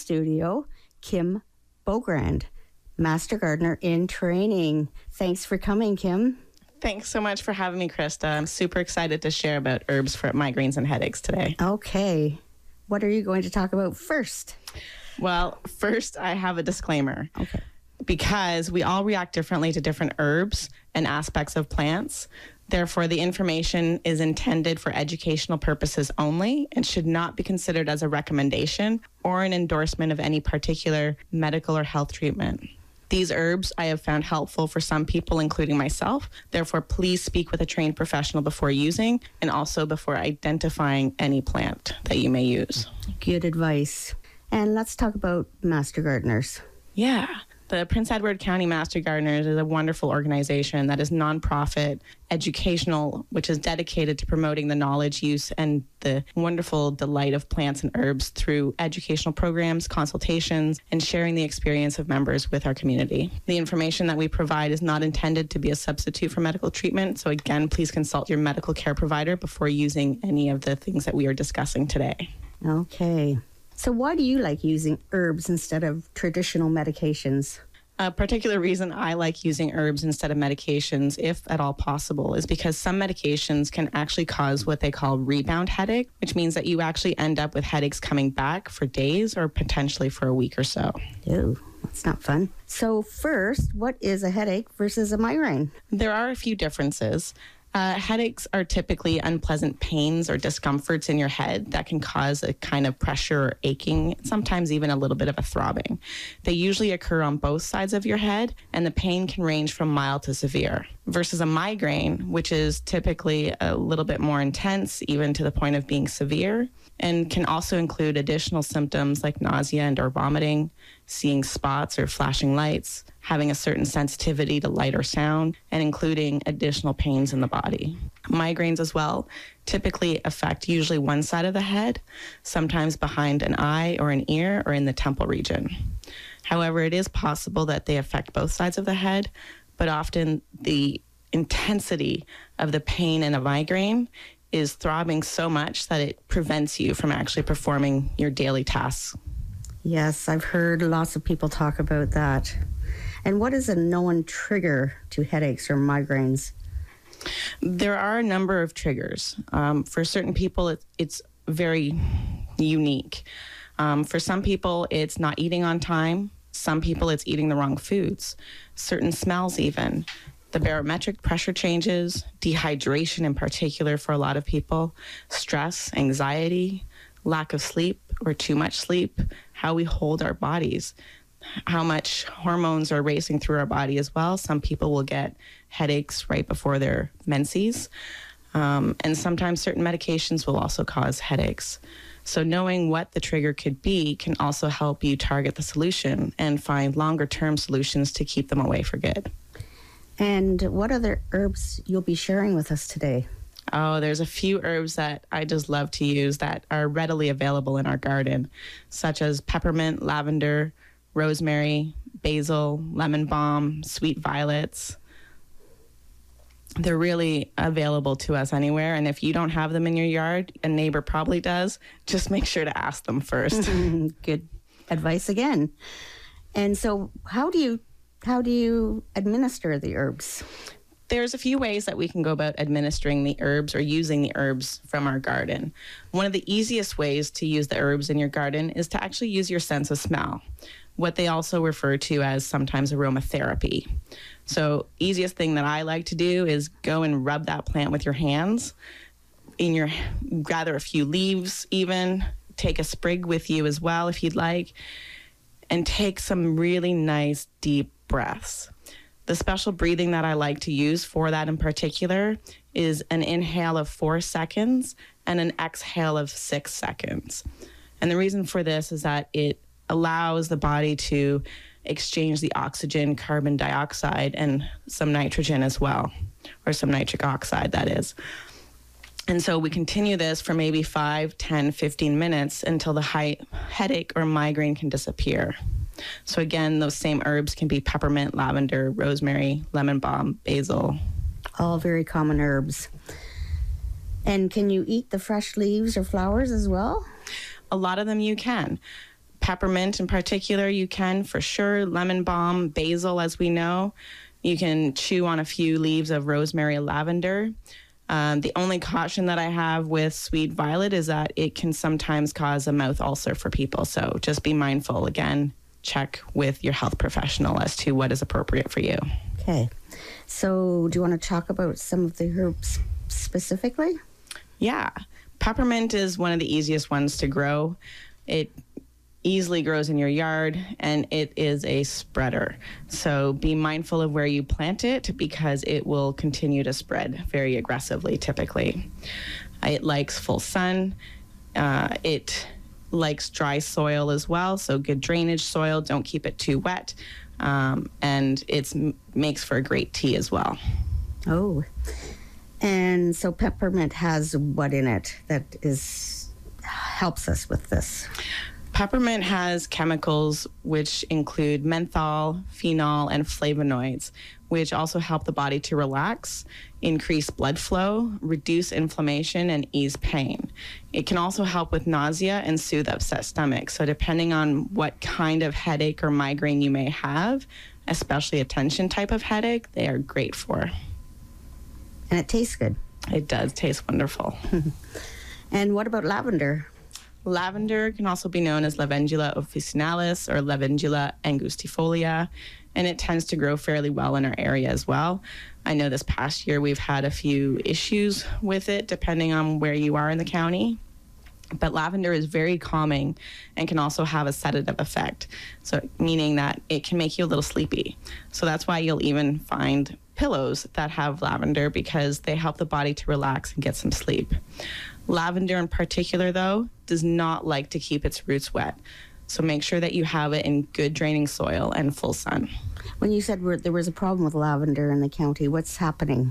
studio, Kim Bogrand, Master Gardener in Training. Thanks for coming, Kim. Thanks so much for having me, Krista. I'm super excited to share about herbs for migraines and headaches today. Okay. What are you going to talk about first? Well, first, I have a disclaimer. Okay. Because we all react differently to different herbs and aspects of plants. Therefore, the information is intended for educational purposes only and should not be considered as a recommendation or an endorsement of any particular medical or health treatment. These herbs I have found helpful for some people, including myself. Therefore, please speak with a trained professional before using and also before identifying any plant that you may use. Good advice. And let's talk about Master Gardeners. Yeah. The Prince Edward County Master Gardeners is a wonderful organization that is nonprofit, educational, which is dedicated to promoting the knowledge, use, and the wonderful delight of plants and herbs through educational programs, consultations, and sharing the experience of members with our community. The information that we provide is not intended to be a substitute for medical treatment. So again, please consult your medical care provider before using any of the things that we are discussing today. Okay. So why do you like using herbs instead of traditional medications? A particular reason I like using herbs instead of medications, if at all possible, is because some medications can actually cause what they call rebound headache, which means that you actually end up with headaches coming back for days or potentially for a week or so. Oh, that's not fun. So first, what is a headache versus a migraine? There are a few differences. Headaches are typically unpleasant pains or discomforts in your head that can cause a kind of pressure or aching, sometimes even a little bit of a throbbing. They usually occur on both sides of your head, and the pain can range from mild to severe. Versus a migraine, which is typically a little bit more intense, even to the point of being severe, and can also include additional symptoms like nausea and or vomiting, seeing spots or flashing lights, having a certain sensitivity to light or sound, and including additional pains in the body. Migraines as well typically affect usually one side of the head, sometimes behind an eye or an ear or in the temple region. However, it is possible that they affect both sides of the head, but often the intensity of the pain in a migraine is throbbing so much that it prevents you from actually performing your daily tasks. Yes, I've heard lots of people talk about that. And what is a known trigger to headaches or migraines? There are a number of triggers. For certain people, it's very unique. For some people, it's not eating on time. Some people, it's eating the wrong foods, certain smells even. The barometric pressure changes, dehydration in particular for a lot of people, stress, anxiety, lack of sleep or too much sleep, how we hold our bodies, how much hormones are racing through our body as well. Some people will get headaches right before their menses, and sometimes certain medications will also cause headaches. So knowing what the trigger could be can also help you target the solution and find longer-term solutions to keep them away for good. And what other herbs you'll be sharing with us today? Oh, there's a few herbs that I just love to use that are readily available in our garden, such as peppermint, lavender, rosemary, basil, lemon balm, sweet violets. They're really available to us anywhere, and if you don't have them in your yard, a neighbor probably does, just make sure to ask them first. Good advice again. And so how do you administer the herbs? There's a few ways that we can go about administering the herbs or using the herbs from our garden. One of the easiest ways to use the herbs in your garden is to actually use your sense of smell, what they also refer to as sometimes aromatherapy. So easiest thing that I like to do is go and rub that plant with your hands, gather a few leaves even, take a sprig with you as well if you'd like, and take some really nice deep breaths. The special breathing that I like to use for that in particular is an inhale of 4 seconds and an exhale of 6 seconds. And the reason for this is that it allows the body to exchange the oxygen, carbon dioxide, and some nitrogen as well, or some nitric oxide, that is. And so we continue this for maybe 5, 10, 15 minutes until the headache or migraine can disappear. So again, those same herbs can be peppermint, lavender, rosemary, lemon balm, basil. All very common herbs. And can you eat the fresh leaves or flowers as well? A lot of them you can. Peppermint in particular, you can for sure. Lemon balm, basil, as we know. You can chew on a few leaves of rosemary, lavender. The only caution that I have with sweet violet is that it can sometimes cause a mouth ulcer for people. So just be mindful. Again, check with your health professional as to what is appropriate for you. Okay. So do you want to talk about some of the herbs specifically? Yeah. Peppermint is one of the easiest ones to grow. It easily grows in your yard, and it is a spreader. So be mindful of where you plant it because it will continue to spread very aggressively typically. It likes full sun. It likes dry soil as well, so good drainage soil. Don't keep it too wet. And it makes for a great tea as well. Oh, and so peppermint has what in it that helps us with this? Peppermint has chemicals which include menthol, phenol, and flavonoids, which also help the body to relax, increase blood flow, reduce inflammation, and ease pain. It can also help with nausea and soothe upset stomach. So depending on what kind of headache or migraine you may have, especially a tension type of headache, they are great for. And it tastes good. It does taste wonderful. And what about lavender? Lavender can also be known as Lavandula officinalis or Lavandula angustifolia, and it tends to grow fairly well in our area as well. I know this past year we've had a few issues with it depending on where you are in the county. But lavender is very calming and can also have a sedative effect, so meaning that it can make you a little sleepy. So that's why you'll even find pillows that have lavender because they help the body to relax and get some sleep. Lavender in particular, though, does not like to keep its roots wet. So make sure that you have it in good draining soil and full sun. When you said there was a problem with lavender in the county, what's happening?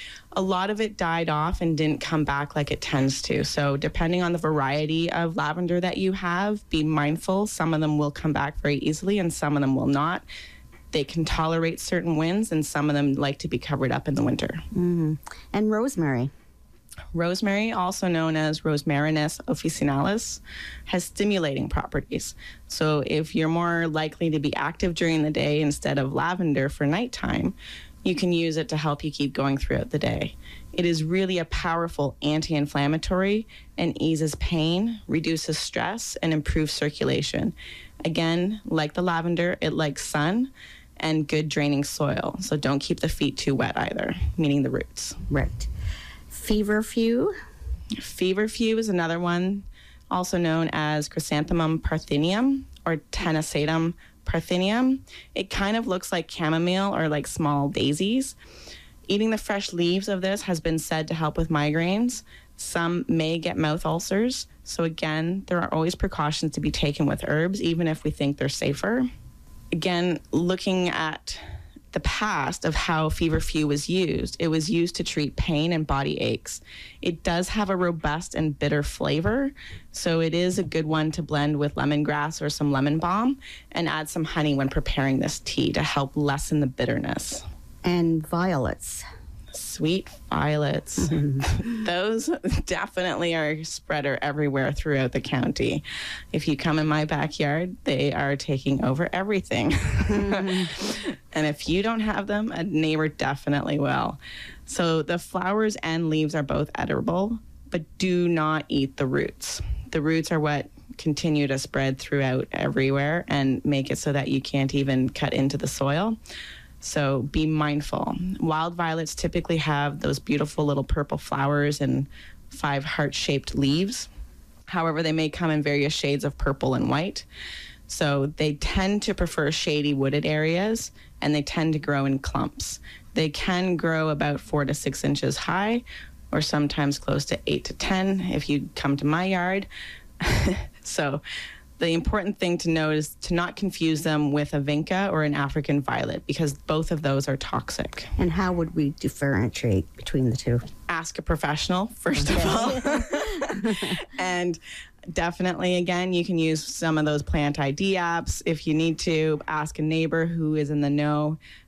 A lot of it died off and didn't come back like it tends to. So depending on the variety of lavender that you have, be mindful. Some of them will come back very easily and some of them will not. They can tolerate certain winds and some of them like to be covered up in the winter. Mm-hmm. And rosemary? Rosemary, also known as Rosmarinus officinalis, has stimulating properties. So if you're more likely to be active during the day instead of lavender for nighttime, you can use it to help you keep going throughout the day. It is really a powerful anti-inflammatory and eases pain, reduces stress, and improves circulation. Again, like the lavender, it likes sun and good draining soil. So don't keep the feet too wet either, meaning the roots. Right. Feverfew? Feverfew is another one, also known as Chrysanthemum parthenium or Tennacetum parthenium. It kind of looks like chamomile or like small daisies. Eating the fresh leaves of this has been said to help with migraines. Some may get mouth ulcers. So again, there are always precautions to be taken with herbs, even if we think they're safer. Again, looking at the past of how feverfew was used, it was used to treat pain and body aches. It does have a robust and bitter flavor, so it is a good one to blend with lemongrass or some lemon balm and add some honey when preparing this tea to help lessen the bitterness. And violets. Sweet violets. Those definitely are spreader everywhere throughout the county. If you come in my backyard, they are taking over everything. And if you don't have them, a neighbor definitely will. So the flowers and leaves are both edible, but do not eat the roots. The roots are what continue to spread throughout everywhere and make it so that you can't even cut into the soil. So be mindful. Wild violets typically have those beautiful little purple flowers and 5 heart-shaped leaves. However, they may come in various shades of purple and white. So they tend to prefer shady wooded areas, and they tend to grow in clumps. They can grow about 4 to 6 inches high, or sometimes close to 8 to 10 if you come to my yard. So the important thing to know is to not confuse them with a vinca or an African violet because both of those are toxic. And how would we differentiate between the two? Ask a professional, first of all. And definitely, again, you can use some of those plant ID apps if you need to. Ask a neighbor who is in the know.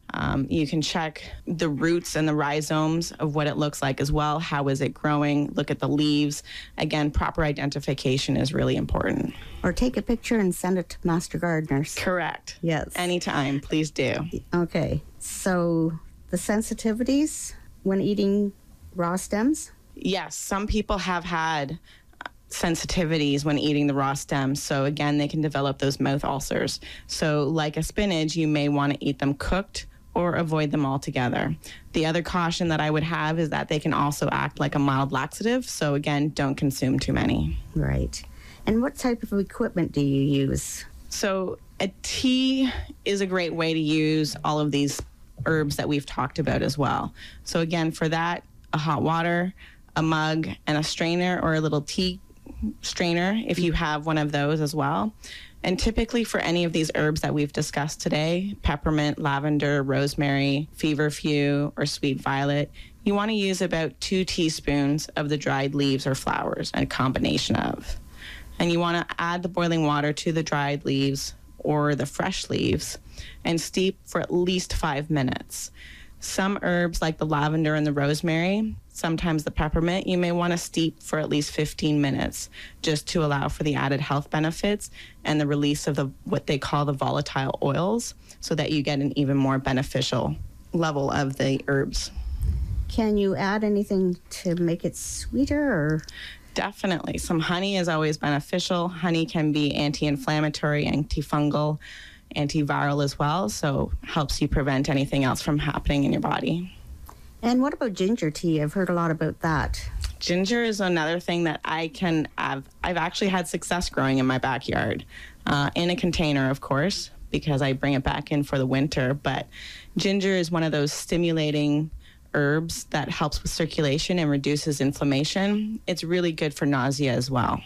You can check the roots and the rhizomes of what it looks like as well. How is it growing? Look at the leaves. Again, proper identification is really important. Or take a picture and send it to Master Gardeners. Correct. Yes. Anytime, please do. Okay. So the sensitivities when eating raw stems? Yes, some people have had sensitivities when eating the raw stems. So again, they can develop those mouth ulcers. So like a spinach, you may want to eat them cooked or avoid them altogether. The other caution that I would have is that they can also act like a mild laxative. So again, don't consume too many. Right. And what type of equipment do you use? So a tea is a great way to use all of these herbs that we've talked about as well. So again, for that, a hot water, a mug, and a strainer or a little tea strainer if you have one of those as well. And typically for any of these herbs that we've discussed today, peppermint, lavender, rosemary, feverfew, or sweet violet, you want to use about 2 teaspoons of the dried leaves or flowers, a combination of. And you want to add the boiling water to the dried leaves or the fresh leaves and steep for at least 5 minutes. Some herbs like the lavender and the rosemary, sometimes the peppermint, you may want to steep for at least 15 minutes just to allow for the added health benefits and the release of what they call the volatile oils so that you get an even more beneficial level of the herbs. Can you add anything to make it sweeter or? Definitely. Some honey is always beneficial. Honey can be anti-inflammatory, antifungal, antiviral as well, so helps you prevent anything else from happening in your body. And what about ginger tea? I've heard a lot about that. Ginger is another thing that I've actually had success growing in my backyard, in a container, of course, because I bring it back in for the winter. But ginger is one of those stimulating herbs that helps with circulation and reduces inflammation. It's really good for nausea as well.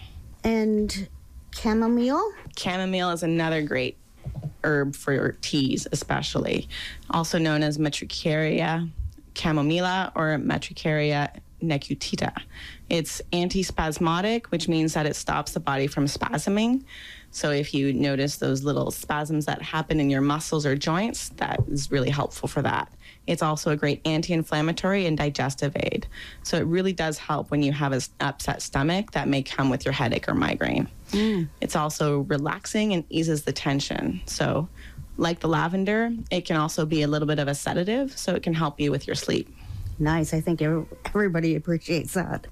And chamomile? Chamomile is another great herb for teas, especially, also known as Matricaria chamomilla or Matricaria necutita. It's antispasmodic, which means that it stops the body from spasming. So if you notice those little spasms that happen in your muscles or joints, that is really helpful for that. It's also a great anti-inflammatory and digestive aid. So it really does help when you have an upset stomach that may come with your headache or migraine. It's also relaxing and eases the tension. So like the lavender, it can also be a little bit of a sedative, so it can help you with your sleep. Nice. I think everybody appreciates that.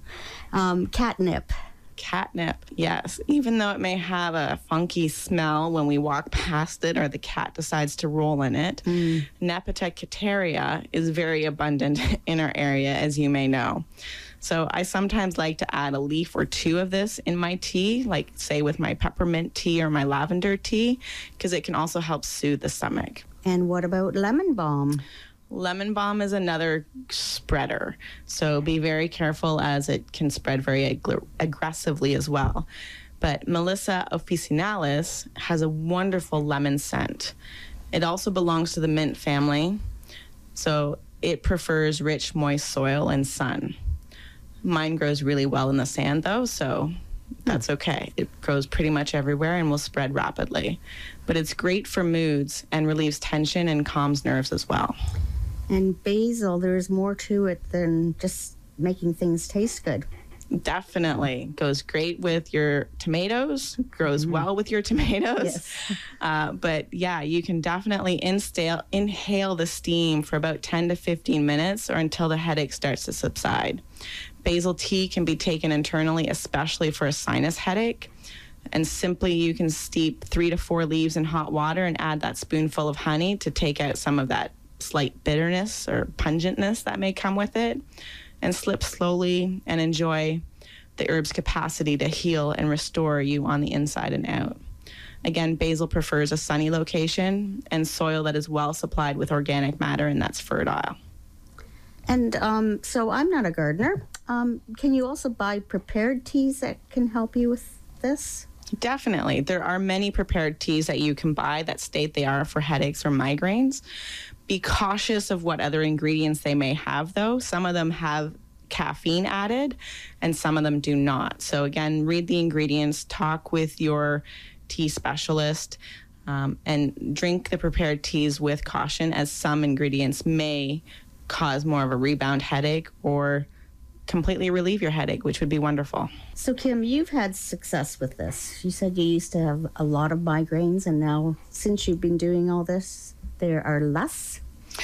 Catnip. Catnip, yes. Even though it may have a funky smell when we walk past it or the cat decides to roll in it, Nepeta cateria is very abundant in our area, as you may know. So I sometimes like to add a leaf or 2 of this in my tea, like say with my peppermint tea or my lavender tea, because it can also help soothe the stomach. And what about lemon balm? Lemon balm is another spreader, so be very careful as it can spread very aggressively as well. But Melissa officinalis has a wonderful lemon scent. It also belongs to the mint family, so it prefers rich, moist soil and sun. Mine grows really well in the sand, though, so that's okay. It grows pretty much everywhere and will spread rapidly. But it's great for moods and relieves tension and calms nerves as well. And basil, there's more to it than just making things taste good. Definitely. Goes great with your tomatoes, grows well with your tomatoes. Yes. But yeah, you can definitely inhale the steam for about 10 to 15 minutes or until the headache starts to subside. Basil tea can be taken internally, especially for a sinus headache. And simply you can steep 3 to 4 leaves in hot water and add that spoonful of honey to take out some of that slight bitterness or pungentness that may come with it, and slip slowly and enjoy the herb's capacity to heal and restore you on the inside and out. Again, basil prefers a sunny location and soil that is well supplied with organic matter and that's fertile. And so I'm not a gardener. Can you also buy prepared teas that can help you with this? Definitely. There are many prepared teas that you can buy that state they are for headaches or migraines. Be cautious of what other ingredients they may have, though. Some of them have caffeine added and some of them do not. So again, read the ingredients, talk with your tea specialist. And drink the prepared teas with caution, as some ingredients may cause more of a rebound headache or completely relieve your headache, which would be wonderful. So, Kim, you've had success with this. You said you used to have a lot of migraines, and now, since you've been doing all this, there are less?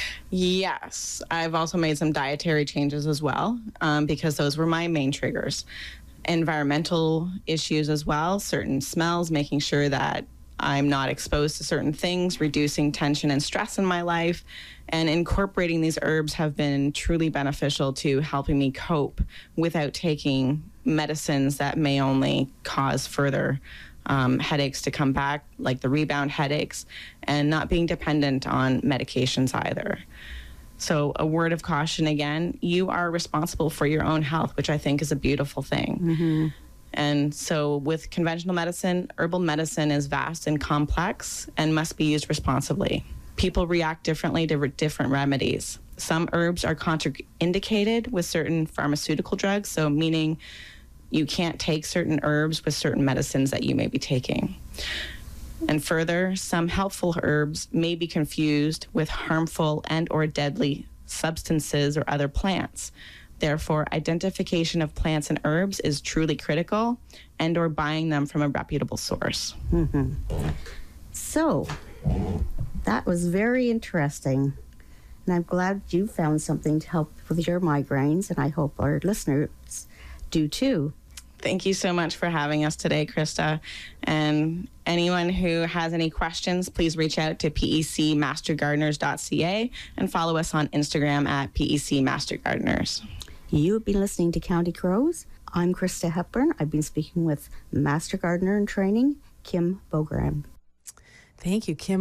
Yes. I've also made some dietary changes as well, because those were my main triggers. Environmental issues as well, certain smells, making sure that I'm not exposed to certain things, reducing tension and stress in my life, and incorporating these herbs have been truly beneficial to helping me cope without taking medicines that may only cause further headaches to come back, like the rebound headaches, and not being dependent on medications either. So a word of caution again, you are responsible for your own health, which I think is a beautiful thing. Mm-hmm. And so with conventional medicine, herbal medicine is vast and complex and must be used responsibly. People react differently to different remedies. Some herbs are contraindicated with certain pharmaceutical drugs, so meaning you can't take certain herbs with certain medicines that you may be taking. And further, some helpful herbs may be confused with harmful and or deadly substances or other plants. Therefore, identification of plants and herbs is truly critical, and or buying them from a reputable source. Mm-hmm. So, that was very interesting. And I'm glad you found something to help with your migraines, and I hope our listeners do too. Thank you so much for having us today, Krista. And anyone who has any questions, please reach out to pecmastergardeners.ca and follow us on Instagram at pecmastergardeners. You've been listening to County Crows. I'm Krista Hepburn. I've been speaking with Master Gardener in Training, Kim Bogram. Thank you, Kim.